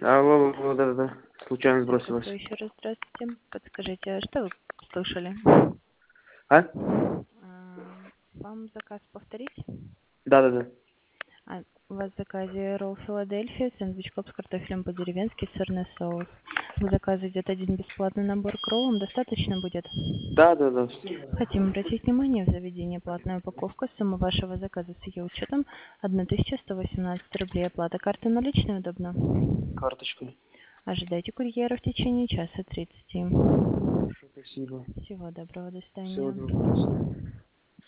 Алло, да. Случайно сбросилась. Здравствуйте, еще раз здравствуйте. Подскажите, а что вы слышали? А? Вам заказ повторить? Да. У вас в заказе ролл Филадельфия, сэндвич коп с картофелем по-деревенски, сырный соус. В заказе идет один бесплатный набор к роллам. Достаточно будет? Да. Хотим обратить внимание, в заведении платная упаковка. Сумма вашего заказа с ее учетом 1118 рублей. Оплата карты наличной удобно. Карточкой. Ожидайте курьера в течение часа 30. Хорошо, спасибо. Всего доброго, до Всего свидания. доброго, до свидания.